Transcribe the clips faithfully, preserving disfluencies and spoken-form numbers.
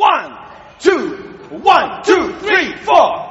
One, two, one, two, three, four.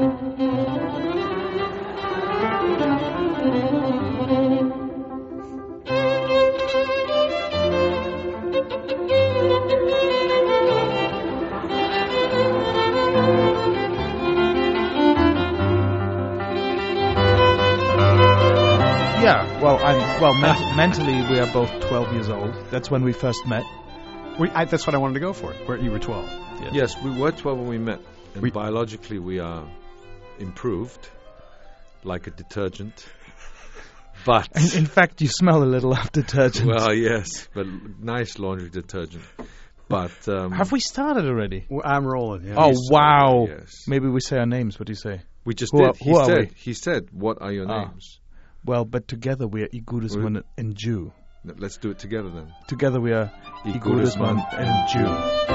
Yeah, well, I'm well. Ment- mentally, we are both twelve years old. That's when we first met. We, I, that's what I wanted to go for. Where you were twelve. Yes, yes we were twelve when we met. And we, biologically, we are improved, like a detergent. But in, in fact, you smell a little of detergent. Well, yes, but nice laundry detergent. But um, have we started already? Well, I'm rolling. Yeah. Oh wow! Yes. Maybe we say our names. What do you say? We just who did. Are, he who said. Are we? He said, "What are your ah. names?" Well, but together we are Igudesman and Jew. Let's do it together then. Together we are Igudesman and Jew.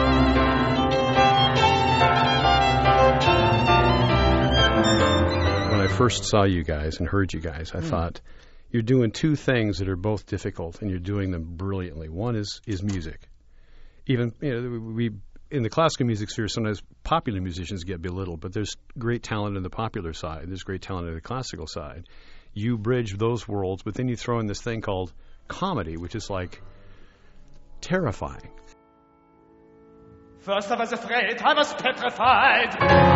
When I first saw you guys and heard you guys, I mm. thought, you're doing two things that are both difficult, and you're doing them brilliantly. One is, is music. Even, you know, we in the classical music sphere, sometimes popular musicians get belittled, but there's great talent in the popular side. There's great talent in the classical side. You bridge those worlds, but then you throw in this thing called comedy, which is like terrifying. First I was afraid, I was petrified.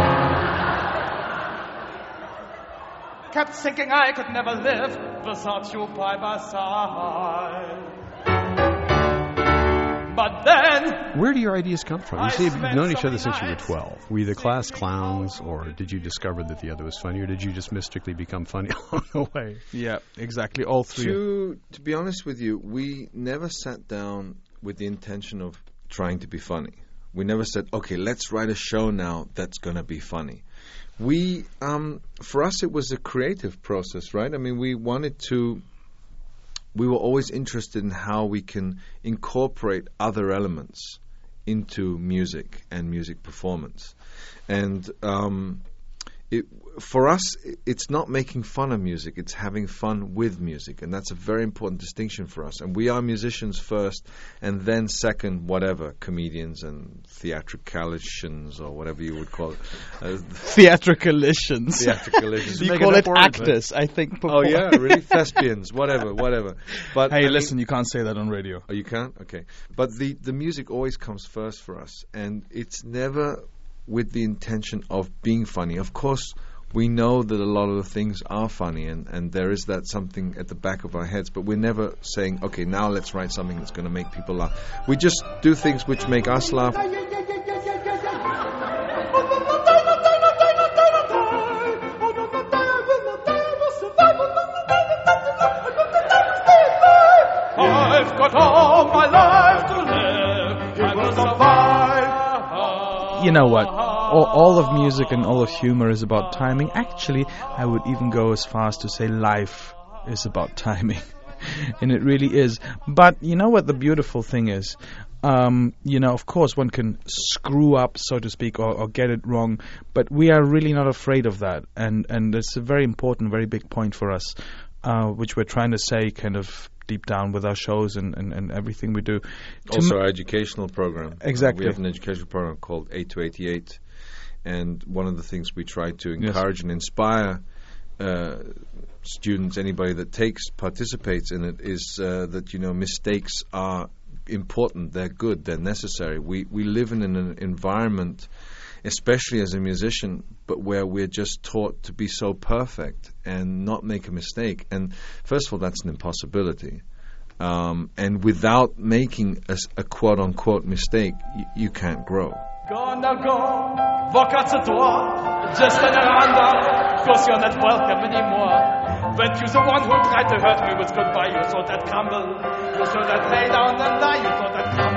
Kept thinking I could never live without you by my side. But then... Where do your ideas come from? You say you've known each other since you were twelve. Were you the class clowns, or did you discover that the other was funny, or did you just mystically become funny along the way? Yeah, exactly. All three. To, to be honest with you, we never sat down with the intention of trying to be funny. We never said, okay, let's write a show now that's going to be funny. We, um, for us, it was a creative process, right? I mean, we wanted to... We were always interested in how we can incorporate other elements into music and music performance. And um, it, for us, it's not making fun of music, it's having fun with music. And that's a very important distinction for us. And we are musicians first, and then second, whatever, comedians and theatricalicians, or whatever you would call it. Uh, Theatricalicians. Theatricalicians. You call it actors, I think. Oh, yeah, really? Thespians, whatever, whatever. But hey, I listen, mean, you can't say that on radio. Oh, you can't? Okay. But the, the music always comes first for us, and it's never with the intention of being funny. Of course, we know that a lot of the things are funny, and, and there is that something at the back of our heads, but we're never saying, okay, now let's write something that's going to make people laugh. We just do things which make us laugh. I've got all my life to live, I will survive. You know what? All, all of music and all of humor is about timing. Actually, I would even go as far as to say life is about timing. And it really is. But you know what the beautiful thing is? Um, you know, of course, one can screw up, so to speak, or, or get it wrong. But we are really not afraid of that. And, and it's a very important, very big point for us, uh, which we're trying to say kind of deep down with our shows and, and, and everything we do. Also, our educational program. Exactly. Uh, we have an educational program called eight to eighty-eight. And one of the things we try to encourage yes. and inspire uh, students, anybody that takes, participates in it, is uh, that, you know, mistakes are important, they're good, they're necessary. We, we live in an environment, especially as a musician, but where we're just taught to be so perfect and not make a mistake. And first of all, that's an impossibility. Um, and without making a, a quote-unquote mistake, y- you can't grow. Gonna go, walk out the door, just turn around, cause you're not welcome anymore. But you're the one who tried to hurt me with goodbye. You thought I'd crumble, you thought I'd lay down and die, you thought I'd